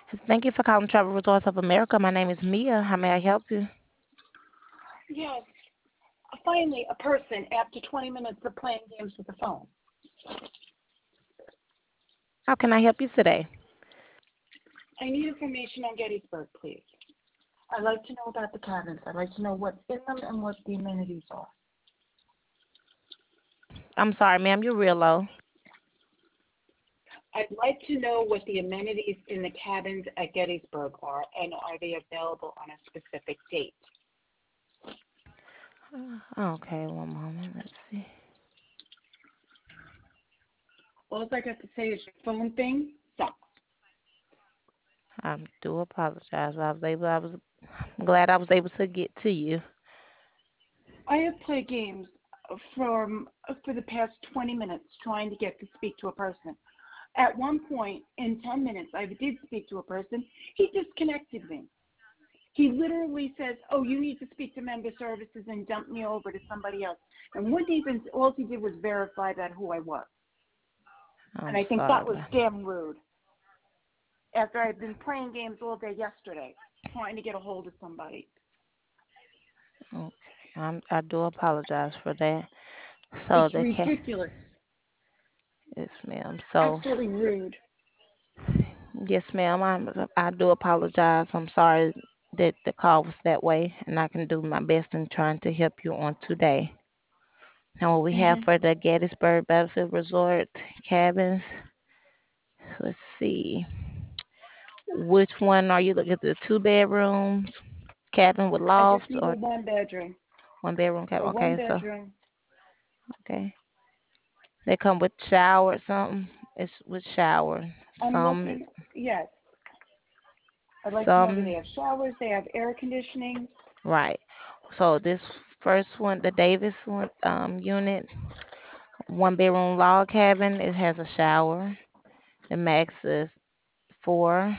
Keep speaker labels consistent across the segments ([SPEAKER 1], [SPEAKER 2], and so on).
[SPEAKER 1] Thank you for calling Travel Resorts of America. My name is Mia. How may I help you?
[SPEAKER 2] Yes, finally, a person after 20 minutes of playing games with the phone.
[SPEAKER 1] How can I help you today?
[SPEAKER 2] I need information on Gettysburg, please. I'd like to know about the cabins. I'd like to know what's in them and what the amenities are.
[SPEAKER 1] I'm sorry, ma'am, you're real low.
[SPEAKER 2] I'd like to know what the amenities in the cabins at Gettysburg are, and are they available on a specific date?
[SPEAKER 1] Okay, one moment. Let's see.
[SPEAKER 2] All I got to say is your phone thing sucks.
[SPEAKER 1] I do apologize. I'm glad I was able to get to you.
[SPEAKER 2] I have played games for the past 20 minutes trying to get to speak to a person. At one point, in 10 minutes, I did speak to a person. He disconnected me. He literally says, "Oh, you need to speak to member services," and dumped me over to somebody else. And wouldn't even, all he did was verify that who I was. And
[SPEAKER 1] I'm
[SPEAKER 2] I think
[SPEAKER 1] sorry,
[SPEAKER 2] that was
[SPEAKER 1] ma'am.
[SPEAKER 2] damn rude. After I had been playing games all day yesterday, trying to get a hold of somebody.
[SPEAKER 1] Okay, I do apologize for that. So
[SPEAKER 2] It's
[SPEAKER 1] the cat,
[SPEAKER 2] ridiculous.
[SPEAKER 1] yes, ma'am. So
[SPEAKER 2] Absolutely rude.
[SPEAKER 1] yes, ma'am. I do apologize. I'm sorry that the call was that way, and I can do my best in trying to help you on today. Now, what we have
[SPEAKER 2] Hmm.
[SPEAKER 1] for the Gettysburg Battlefield Resort cabins, let's see. Which one are you looking at? The two bedrooms, cabin with
[SPEAKER 2] I just
[SPEAKER 1] loft,
[SPEAKER 2] need a
[SPEAKER 1] or
[SPEAKER 2] one bedroom.
[SPEAKER 1] one bedroom cabin?
[SPEAKER 2] A one
[SPEAKER 1] Okay, so,
[SPEAKER 2] bedroom.
[SPEAKER 1] okay. They come with shower or something. It's with shower.
[SPEAKER 2] I'm
[SPEAKER 1] Some,
[SPEAKER 2] looking, yes. I'd like to know, do they
[SPEAKER 1] some,
[SPEAKER 2] have showers? They have air conditioning?
[SPEAKER 1] right. So this first one, the Davis one, unit, one bedroom log cabin. It has a shower. The max is four.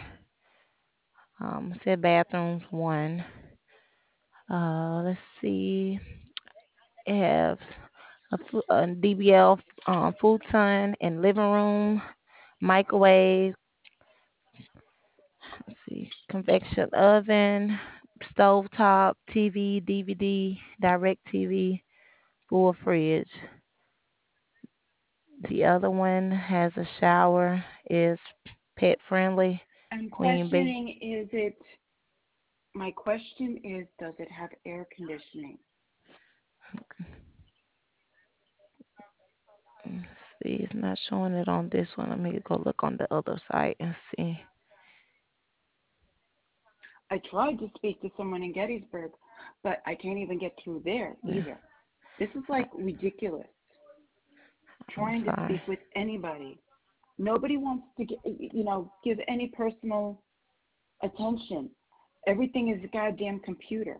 [SPEAKER 1] Said bathrooms one. Let's see. It has a DBL futon and living room, microwave. Let's see, convection oven, stovetop, TV, DVD, direct TV, full fridge. The other one has a shower, is pet friendly,
[SPEAKER 2] I'm
[SPEAKER 1] queen bee.
[SPEAKER 2] questioning, my question is, does it have air conditioning?
[SPEAKER 1] Let's see, it's not showing it on this one. Let me go look on the other site and see.
[SPEAKER 2] I tried to speak to someone in Gettysburg, but I can't even get through there
[SPEAKER 1] Yeah,
[SPEAKER 2] either. This is like ridiculous.
[SPEAKER 1] I'm
[SPEAKER 2] Trying to
[SPEAKER 1] sorry.
[SPEAKER 2] speak with anybody. Nobody wants to give any personal attention. Everything is a goddamn computer.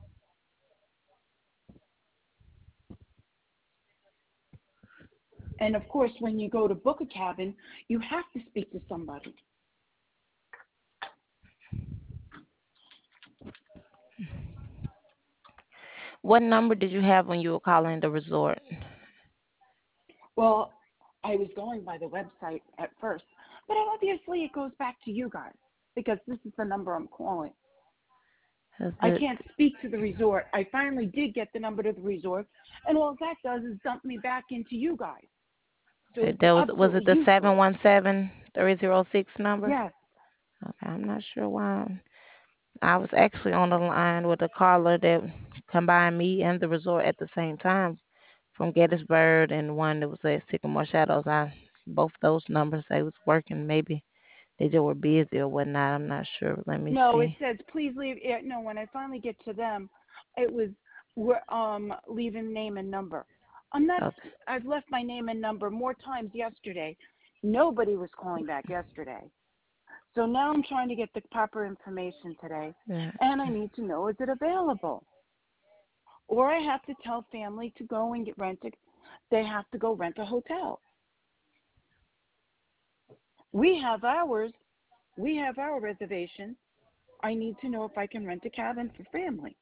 [SPEAKER 2] And of course, when you go to book a cabin, you have to speak to somebody.
[SPEAKER 1] What number did you have when you were calling the resort?
[SPEAKER 2] Well, I was going by the website at first, but obviously it goes back to you guys because this is the number I'm calling.
[SPEAKER 1] Is
[SPEAKER 2] I
[SPEAKER 1] it,
[SPEAKER 2] can't speak to the resort. I finally did get the number to the resort, and all that does is dump me back into you guys. So it's
[SPEAKER 1] was it
[SPEAKER 2] absolutely
[SPEAKER 1] the
[SPEAKER 2] useless.
[SPEAKER 1] 717-306 number?
[SPEAKER 2] Yes.
[SPEAKER 1] Okay, I'm not sure why. I was actually on the line with a caller that combined me and the resort at the same time from Gettysburg and one that was at Sycamore Shadows. I both those numbers they was working. Maybe they just were busy or whatnot. I'm not sure. Let me
[SPEAKER 2] No, it
[SPEAKER 1] see.
[SPEAKER 2] says please leave. No, when I finally get to them, it was leaving name and number. I'm not.
[SPEAKER 1] Okay.
[SPEAKER 2] I've left my name and number more times yesterday. Nobody was calling back yesterday. So now I'm trying to get the proper information today,
[SPEAKER 1] Yeah.
[SPEAKER 2] and I need to know, is it available? Or I have to tell family to go and they have to go rent a hotel. We have ours. We have our reservation. I need to know if I can rent a cabin for family.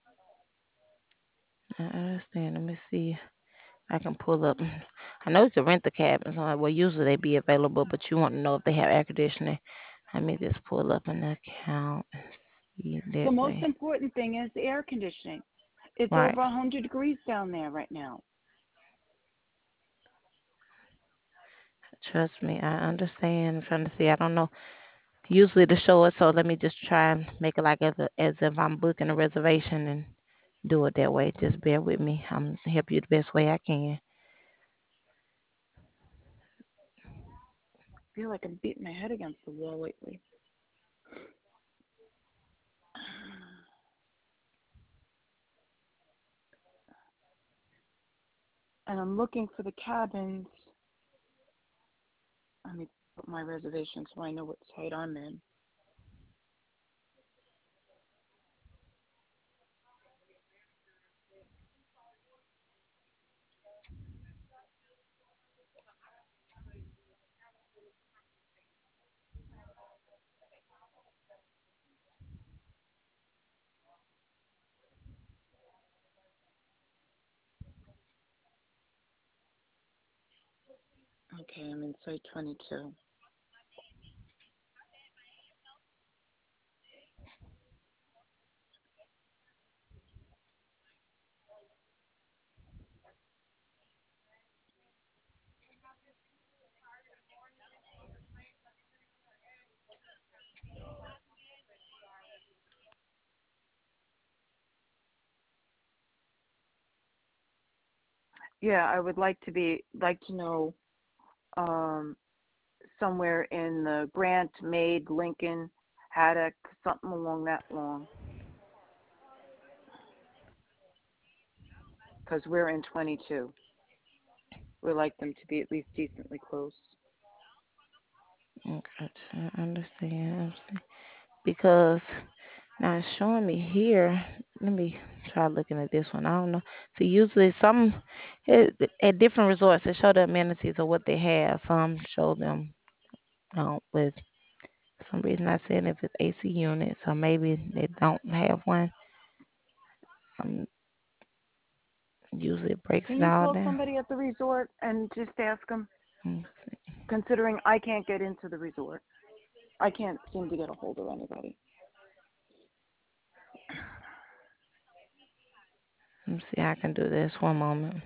[SPEAKER 1] I understand. Let me see. I can pull up. I know you can rent the cabins. Well, usually they be available, but you want to know if they have air conditioning. Let me just pull up an account and see
[SPEAKER 2] The
[SPEAKER 1] that
[SPEAKER 2] most
[SPEAKER 1] way.
[SPEAKER 2] important thing is the air conditioning. It's
[SPEAKER 1] Right.
[SPEAKER 2] over 100 degrees down there right now.
[SPEAKER 1] Trust me, I understand. I'm trying to see. I don't know. Usually to show it, so let me just try and make it like as if I'm booking a reservation and do it that way. Just bear with me. I'm help you the best way I can.
[SPEAKER 2] I feel like I'm beating my head against the wall lately. And I'm looking for the cabins. Let me put my reservation so I know what site I'm in. Okay, I'm in site 22. Yeah, I would like to know um somewhere in the Grant, Maid, Lincoln, Haddock, something along that long, because we're in 22. We like them to be at least decently close.
[SPEAKER 1] Okay, I understand. Because now it's showing me here. Let me try looking at this one. I don't know. So usually some at different resorts they show the amenities of what they have. Some show them with some reason I said if it's AC units, or maybe they don't have one. Um, Usually it breaks
[SPEAKER 2] Can
[SPEAKER 1] it
[SPEAKER 2] you
[SPEAKER 1] all
[SPEAKER 2] call
[SPEAKER 1] down.
[SPEAKER 2] somebody at the resort and just ask them?
[SPEAKER 1] Mm,
[SPEAKER 2] Considering I can't get into the resort, I can't seem to get a hold of anybody.
[SPEAKER 1] Let me see. I can do this. One moment.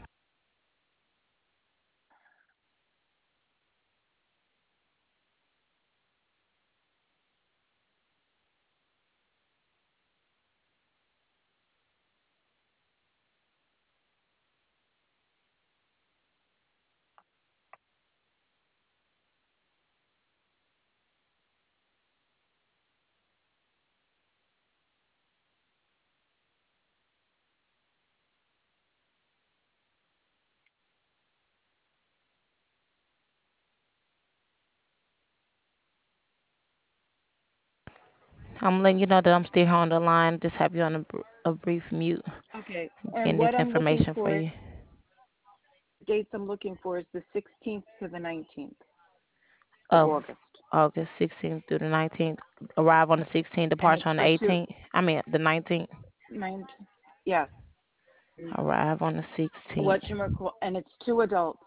[SPEAKER 1] I'm letting you know that I'm still here on the line. Just have you on a brief mute.
[SPEAKER 2] Okay, and
[SPEAKER 1] Getting this
[SPEAKER 2] what I'm looking
[SPEAKER 1] information for
[SPEAKER 2] for,
[SPEAKER 1] you.
[SPEAKER 2] dates I'm looking for is the 16th to the 19th of
[SPEAKER 1] Of
[SPEAKER 2] August.
[SPEAKER 1] August 16th through the 19th. Arrive on the 16th,
[SPEAKER 2] And it's
[SPEAKER 1] departure on the
[SPEAKER 2] for two,
[SPEAKER 1] 18th. I mean, the 19th.
[SPEAKER 2] 19, yes,
[SPEAKER 1] Arrive on the 16th.
[SPEAKER 2] what you call, and it's two adults,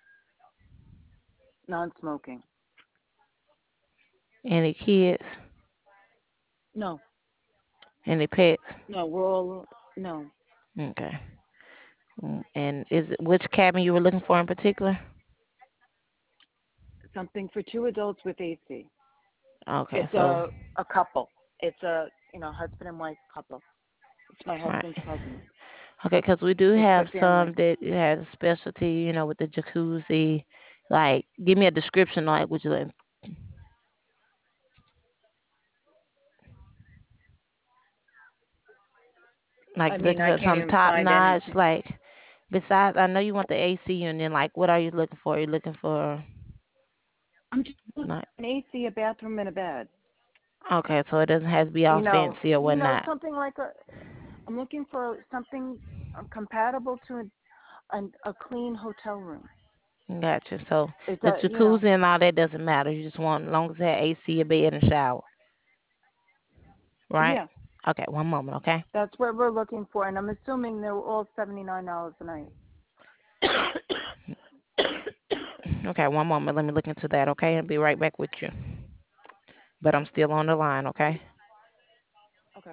[SPEAKER 2] non-smoking.
[SPEAKER 1] Any kids?
[SPEAKER 2] No,
[SPEAKER 1] Any pets?
[SPEAKER 2] no, we're all, no,
[SPEAKER 1] Okay. And which cabin you were looking for in particular?
[SPEAKER 2] something for two adults with AC.
[SPEAKER 1] Okay,
[SPEAKER 2] It's
[SPEAKER 1] so
[SPEAKER 2] a couple. It's a husband and wife couple. It's my
[SPEAKER 1] right.
[SPEAKER 2] husband's cousin.
[SPEAKER 1] Okay, because we do
[SPEAKER 2] It's
[SPEAKER 1] have
[SPEAKER 2] a family.
[SPEAKER 1] some that has specialty, with the jacuzzi. Like, give me a description. Like, would you like
[SPEAKER 2] I mean,
[SPEAKER 1] looking
[SPEAKER 2] I
[SPEAKER 1] for
[SPEAKER 2] can't
[SPEAKER 1] some
[SPEAKER 2] even
[SPEAKER 1] top
[SPEAKER 2] find
[SPEAKER 1] notch?
[SPEAKER 2] anything.
[SPEAKER 1] Like, besides, I know you want the AC unit. Like, what are you looking for? Are you looking for
[SPEAKER 2] I'm just looking
[SPEAKER 1] like?
[SPEAKER 2] for an AC, a bathroom, and a bed.
[SPEAKER 1] Okay, so it doesn't have to be all fancy or whatnot.
[SPEAKER 2] Something like a. I'm looking for something compatible to a clean hotel room.
[SPEAKER 1] Gotcha. So
[SPEAKER 2] It's
[SPEAKER 1] the
[SPEAKER 2] a,
[SPEAKER 1] jacuzzi and all that doesn't matter. You just want as long as it has AC, a bed, and a shower, right?
[SPEAKER 2] yeah,
[SPEAKER 1] Okay, one moment, okay?
[SPEAKER 2] that's what we're looking for, and I'm assuming they're all $79 a night.
[SPEAKER 1] Okay, one moment. Let me look into that, okay? I'll be right back with you. but I'm still on the line, okay?
[SPEAKER 2] Okay.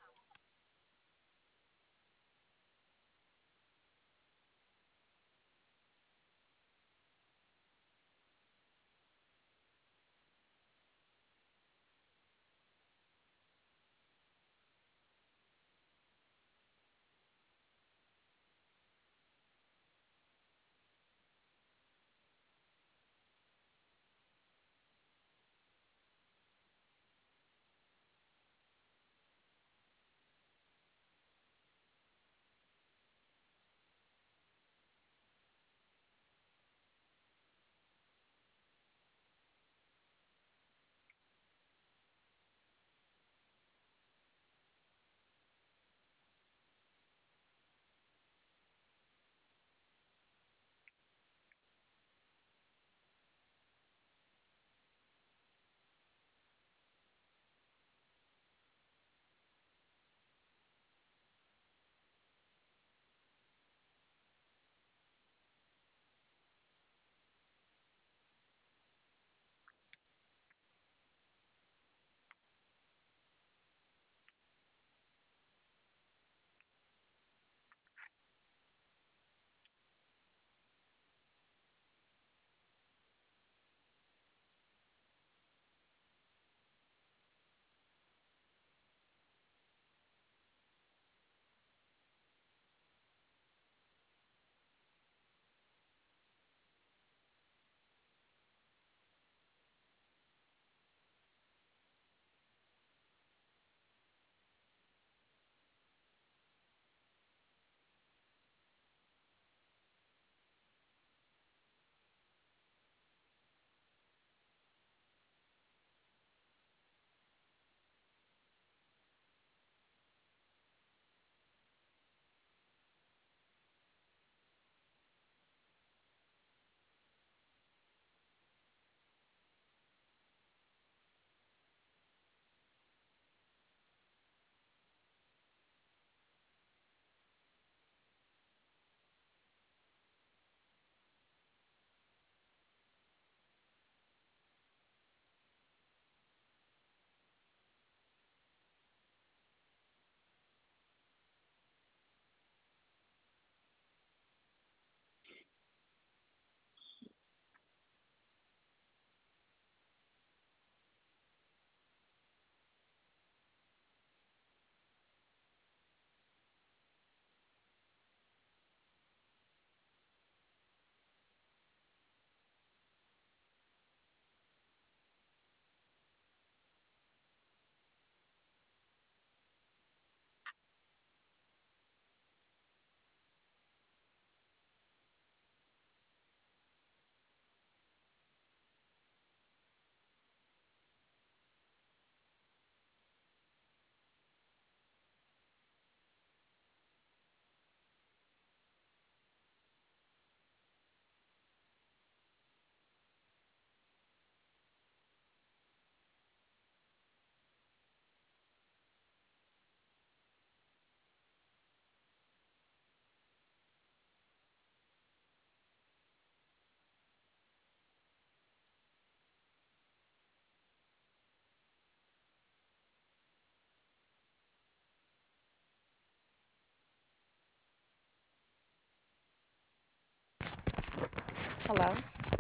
[SPEAKER 1] Hello.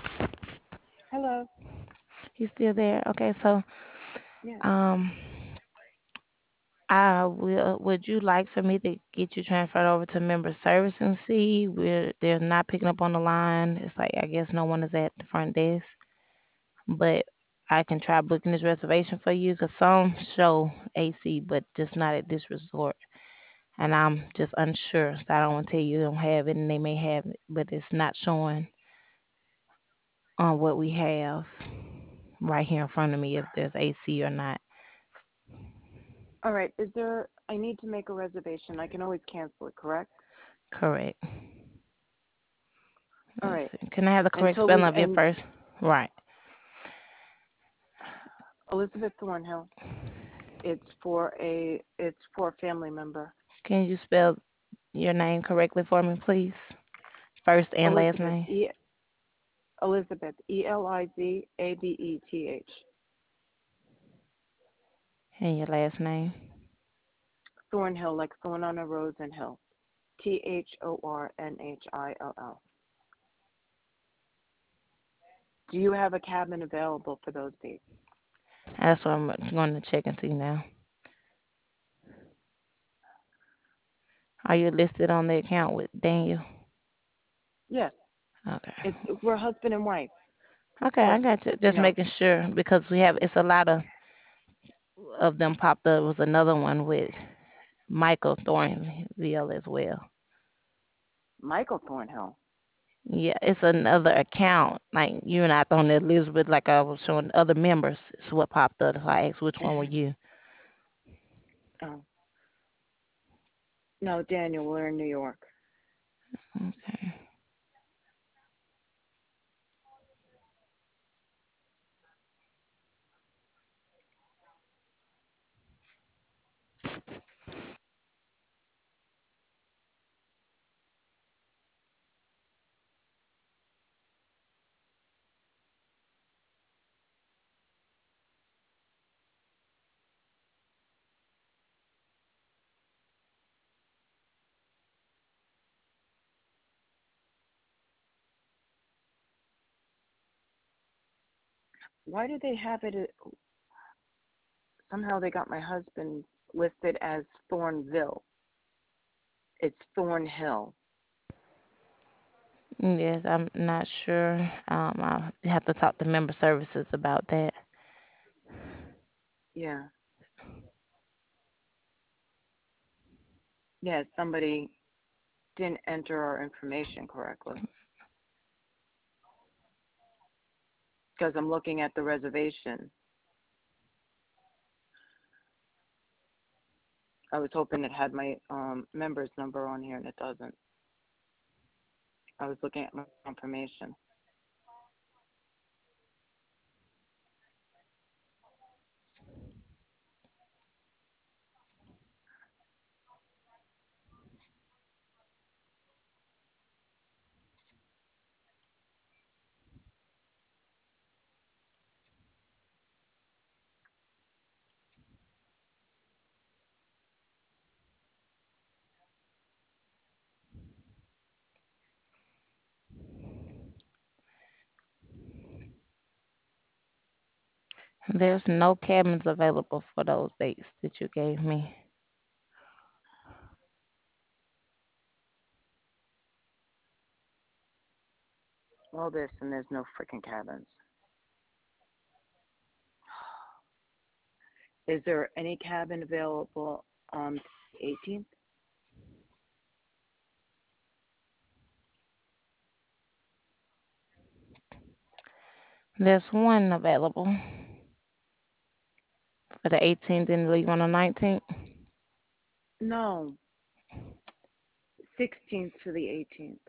[SPEAKER 2] Hello.
[SPEAKER 1] You still there? Okay, so
[SPEAKER 2] Yes.
[SPEAKER 1] um I will would you like for me to get you transferred over to member service and see where they're not picking up on the line? It's like I guess no one is at the front desk, but I can try booking this reservation for you because some show AC, but just not at this resort. And I'm just unsure, so I don't want to tell you they don't have it, and they may have it, but it's not showing on what we have right here in front of me if there's AC or not.
[SPEAKER 2] All right. Is there? I need to make a reservation. I can always cancel it, correct?
[SPEAKER 1] Correct.
[SPEAKER 2] All
[SPEAKER 1] Let's
[SPEAKER 2] right.
[SPEAKER 1] see. Can I have the
[SPEAKER 2] And
[SPEAKER 1] correct spelling
[SPEAKER 2] Toby
[SPEAKER 1] of your
[SPEAKER 2] and
[SPEAKER 1] first? Right.
[SPEAKER 2] Elizabeth Thornhill. It's for a family member.
[SPEAKER 1] Can you spell your name correctly for me, please? First and last
[SPEAKER 2] Elizabeth
[SPEAKER 1] name.
[SPEAKER 2] E. Elizabeth Elizabeth.
[SPEAKER 1] And your last name?
[SPEAKER 2] Thornhill, like thorn on a rose and hill. Thornhill. Do you have a cabin available for those dates?
[SPEAKER 1] That's what I'm going to check and see now. Are you listed on the account with Daniel?
[SPEAKER 2] Yes,
[SPEAKER 1] Okay.
[SPEAKER 2] we're husband and wife.
[SPEAKER 1] Okay, I
[SPEAKER 2] But
[SPEAKER 1] got you.
[SPEAKER 2] you
[SPEAKER 1] Just
[SPEAKER 2] know,
[SPEAKER 1] making sure because we have it's a lot of them popped up. It was another one with Michael Thornville as well.
[SPEAKER 2] Michael Thornhill.
[SPEAKER 1] Yeah, it's another account. Like you and I on that list with like I was showing other members. It's what popped up. So I asked which one were you.
[SPEAKER 2] Oh, no, Daniel, we're in New York.
[SPEAKER 1] Okay.
[SPEAKER 2] Why do they have it? Somehow they got my husband listed as Thornville. It's Thornhill.
[SPEAKER 1] Yes, I'm not sure. I have to talk to member services about that.
[SPEAKER 2] Yeah, yeah. Somebody didn't enter our information correctly because I'm looking at the reservation. I was hoping it had my member's number on here, and it doesn't. I was looking at my information.
[SPEAKER 1] There's no cabins available for those dates that you gave me.
[SPEAKER 2] All this, and there's no freaking cabins. Is there any cabin available on the 18th?
[SPEAKER 1] There's one available for the 18th and leave on the 19th.
[SPEAKER 2] No, 16th to the 18th.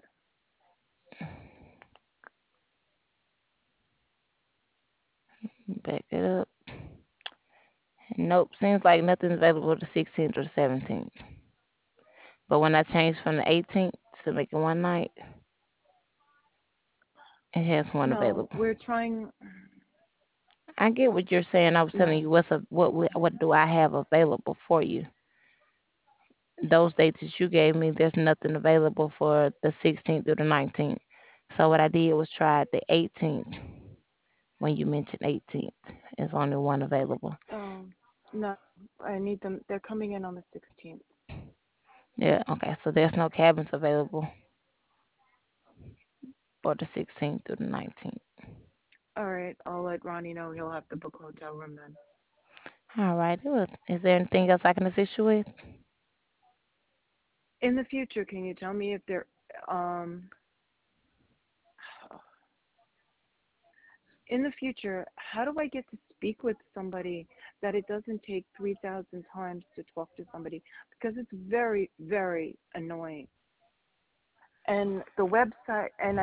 [SPEAKER 1] Back it up. Nope, seems like nothing's available the 16th or the 17th. But when I changed from the 18th to make it one night, it has one
[SPEAKER 2] No,
[SPEAKER 1] available.
[SPEAKER 2] we're trying.
[SPEAKER 1] I get what you're saying. I was telling
[SPEAKER 2] No,
[SPEAKER 1] you what do I have available for you. Those dates that you gave me, there's nothing available for the 16th through the 19th. So what I did was try the 18th. When you mentioned 18th, there's only one available.
[SPEAKER 2] um, no, I need them. They're coming in on the 16th.
[SPEAKER 1] Yeah, okay. So there's no cabins available for the 16th through the 19th.
[SPEAKER 2] All right, I'll let Ronnie know. He'll have to book a hotel room then.
[SPEAKER 1] All right. Well, is there anything else I can assist you with?
[SPEAKER 2] In the future, can you tell me if they're in the future, how do I get to speak with somebody that it doesn't take 3,000 times to talk to somebody? Because it's very, very annoying. And the website, and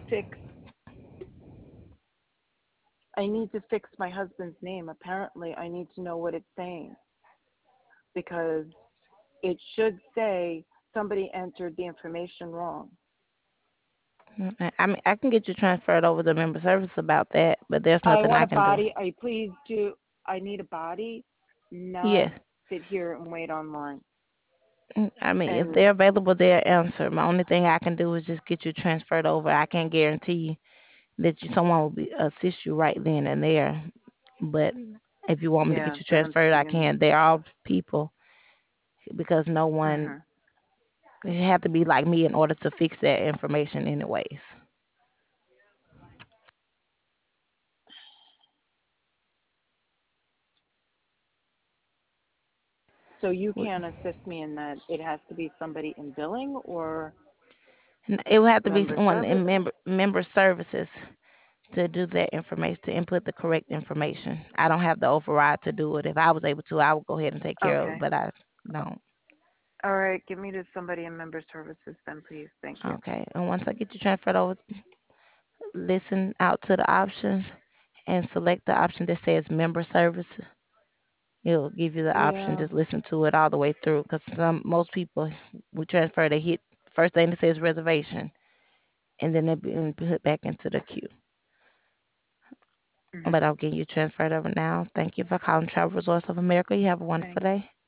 [SPEAKER 2] I need to fix my husband's name. Apparently, I need to know what it's saying because it should say somebody entered the information wrong.
[SPEAKER 1] I mean, I can get you transferred over to member service about that, but there's
[SPEAKER 2] I
[SPEAKER 1] nothing
[SPEAKER 2] want
[SPEAKER 1] I
[SPEAKER 2] a
[SPEAKER 1] can do.
[SPEAKER 2] body. I please do. I need a body. not
[SPEAKER 1] Yes.
[SPEAKER 2] sit here and wait online.
[SPEAKER 1] I mean, if
[SPEAKER 2] And
[SPEAKER 1] they're available, they'll answer. My only thing I can do is just get you transferred over. I can't guarantee that someone will assist you right then and there. But if you want me to
[SPEAKER 2] yeah,
[SPEAKER 1] get you
[SPEAKER 2] but I'm
[SPEAKER 1] transferred, I
[SPEAKER 2] seeing.
[SPEAKER 1] can. They're all people because no one
[SPEAKER 2] Mhm.
[SPEAKER 1] it have to be like me in order to fix that information, anyways.
[SPEAKER 2] So you can assist me in that. It has to be somebody in billing or
[SPEAKER 1] It would have to be
[SPEAKER 2] member
[SPEAKER 1] someone in
[SPEAKER 2] service.
[SPEAKER 1] member services to do that information, to input the correct information. I don't have the override to do it. If I was able to, I would go ahead and take care of it,
[SPEAKER 2] Okay.
[SPEAKER 1] but I don't.
[SPEAKER 2] All right. Give me to somebody in member services then, please. Thank you.
[SPEAKER 1] Okay. And once I get you transferred over, listen out to the options and select the option that says member service. It'll give you the option.
[SPEAKER 2] Yeah.
[SPEAKER 1] Just listen to it all the way through, because most people we transfer, they hit first thing that says reservation, and then they be put back into the queue.
[SPEAKER 2] Mhm.
[SPEAKER 1] But I'll get you transferred over now. Thank you for calling Travel Resorts of America. You have a wonderful
[SPEAKER 2] Thank you.
[SPEAKER 1] day.